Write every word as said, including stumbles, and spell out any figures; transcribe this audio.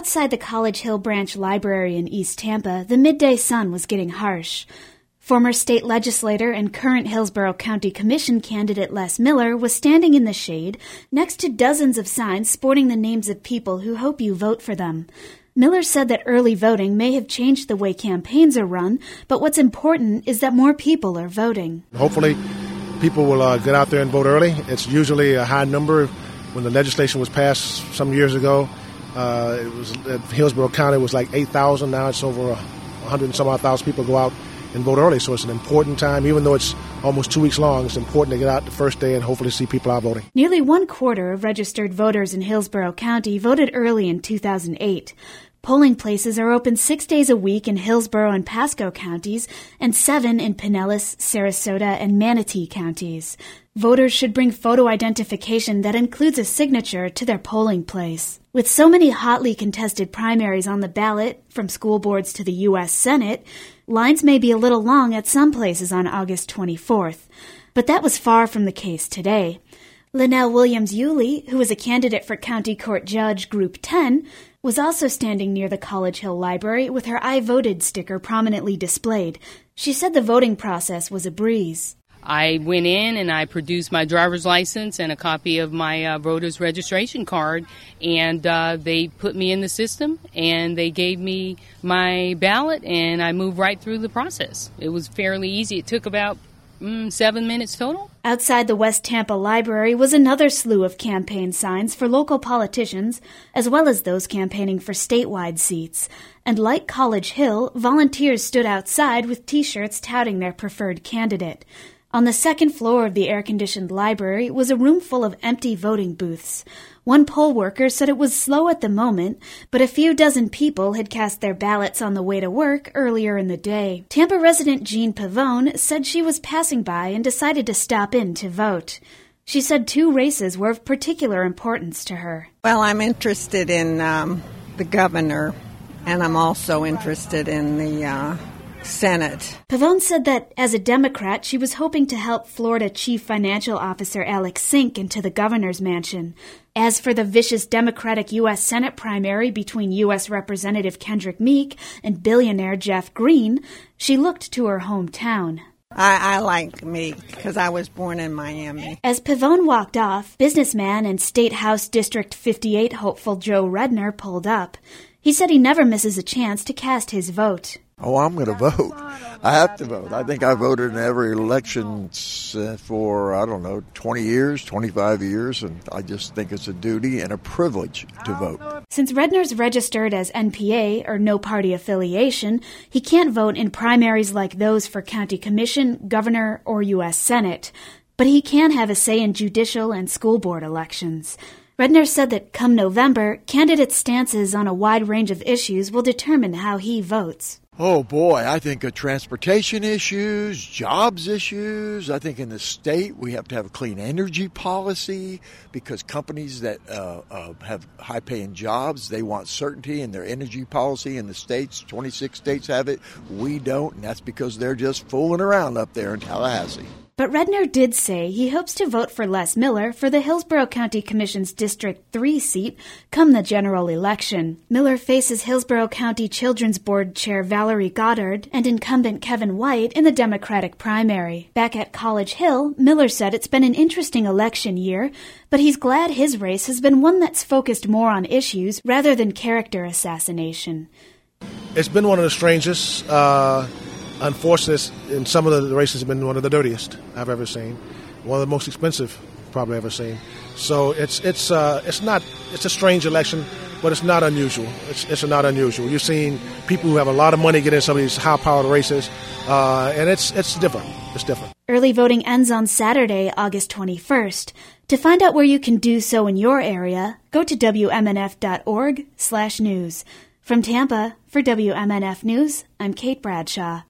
outside the College Hill Branch Library in East Tampa, the midday sun was getting harsh. Former state legislator and current Hillsborough County Commission candidate Les Miller was standing in the shade next to dozens of signs sporting the names of people who hope you vote for them. Miller said that early voting may have changed the way campaigns are run, but what's important is that more people are voting. Hopefully, people will uh, get out there and vote early. It's usually a high number. When the legislation was passed some years ago, uh, it was at Hillsborough County was like eight thousand. Now it's over one hundred and some odd thousand people go out and vote early. So it's an important time. Even though it's almost two weeks long, it's important to get out the first day and hopefully see people out voting. Nearly one quarter of registered voters in Hillsborough County voted early in two thousand eight. Polling places are open six days a week in Hillsborough and Pasco counties and seven in Pinellas, Sarasota, and Manatee counties. Voters should bring photo identification that includes a signature to their polling place. With so many hotly contested primaries on the ballot, from school boards to the U S Senate, lines may be a little long at some places on August twenty-fourth. But that was far from the case today. Linnell Williams-Yulee, who is a candidate for County Court Judge Group ten, was also standing near the College Hill Library with her I voted sticker prominently displayed. She said the voting process was a breeze. I went in and I produced my driver's license and a copy of my uh, voter's registration card, and uh, they put me in the system and they gave me my ballot, and I moved right through the process. It was fairly easy. It took about mm, seven minutes total. Outside the West Tampa Library was another slew of campaign signs for local politicians, as well as those campaigning for statewide seats. And like College Hill, volunteers stood outside with T-shirts touting their preferred candidate. On the second floor of the air-conditioned library was a room full of empty voting booths. One poll worker said it was slow at the moment, but a few dozen people had cast their ballots on the way to work earlier in the day. Tampa resident Jean Pavone said she was passing by and decided to stop in to vote. She said two races were of particular importance to her. Well, I'm interested in um, the governor, and I'm also interested in the uh Senate. Pavone said that as a Democrat, she was hoping to help Florida Chief Financial Officer Alex Sink into the governor's mansion. As for the vicious Democratic U S Senate primary between U S Representative Kendrick Meek and billionaire Jeff Green, she looked to her hometown. I, I like Meek because I was born in Miami. As Pavone walked off, businessman and State House District fifty-eight hopeful Joe Redner pulled up. He said he never misses a chance to cast his vote. Oh, I'm going to vote. I have to vote. I think I voted in every election for, I don't know, twenty years, twenty-five years, and I just think it's a duty and a privilege to vote. Since Redner's registered as N P A, or no party affiliation, he can't vote in primaries like those for county commission, governor, or U S Senate. But he can have a say in judicial and school board elections. Redner said that come November, candidates' stances on a wide range of issues will determine how he votes. Oh, boy, I think of transportation issues, jobs issues. I think in the state we have to have a clean energy policy because companies that uh, uh, have high-paying jobs, they want certainty in their energy policy. In the states, twenty-six states have it. We don't, and that's because they're just fooling around up there in Tallahassee. But Redner did say he hopes to vote for Les Miller for the Hillsborough County Commission's District three seat come the general election. Miller faces Hillsborough County Children's Board Chair Valerie Goddard and incumbent Kevin White in the Democratic primary. Back at College Hill, Miller said it's been an interesting election year, but he's glad his race has been one that's focused more on issues rather than character assassination. It's been one of the strangest, uh unfortunate, in some of the races have been one of the dirtiest I've ever seen, one of the most expensive probably ever seen. So it's it's uh, it's not it's a strange election, but it's not unusual. It's it's not unusual. You've seen people who have a lot of money get in some of these high-powered races, uh, and it's it's different. It's different. Early voting ends on Saturday, August twenty-first. To find out where you can do so in your area, go to W M N F dot org slash news. From Tampa, for W M N F News, I'm Kate Bradshaw.